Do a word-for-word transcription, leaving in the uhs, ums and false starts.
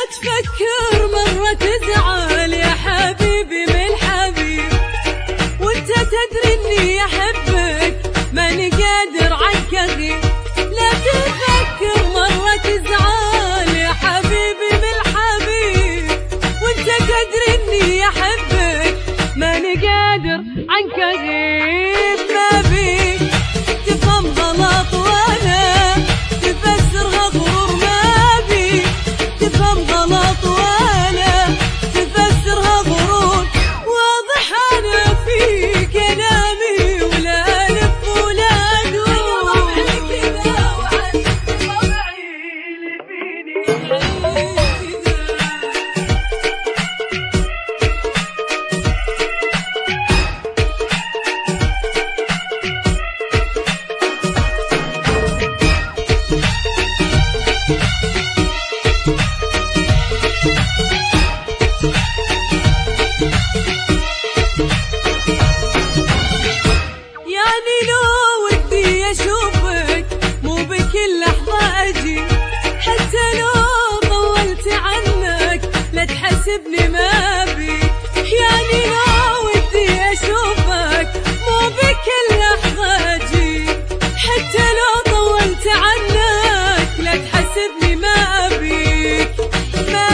تفكر مرة تزعل يا حبيبي من حبيب، وانت تدري اني احبك ماني قادر عنك اغيب. لا تفكر مرة تزعل يا حبيبي من حبيب، وانت تدري اني احبك ماني قادر عنك اغيب. ما بيك تفهم غلط ولا تفسرها غرور، ما بيك تفهم غلط ولا تفسرها غرور. واضح انا في كلامي ولا الف ولا ادور، طبعي كذا وعن طبعي اللي فيني. يعني لو ودي اشوفك مو بكل لحظة اجي، حتى لو طولت عنك لا تحسبني ما بي. يعني لو ودي اشوفك مو بكل لحظة اجي، حتى لو طولت عنك لا تحسبني ما ابيك. ما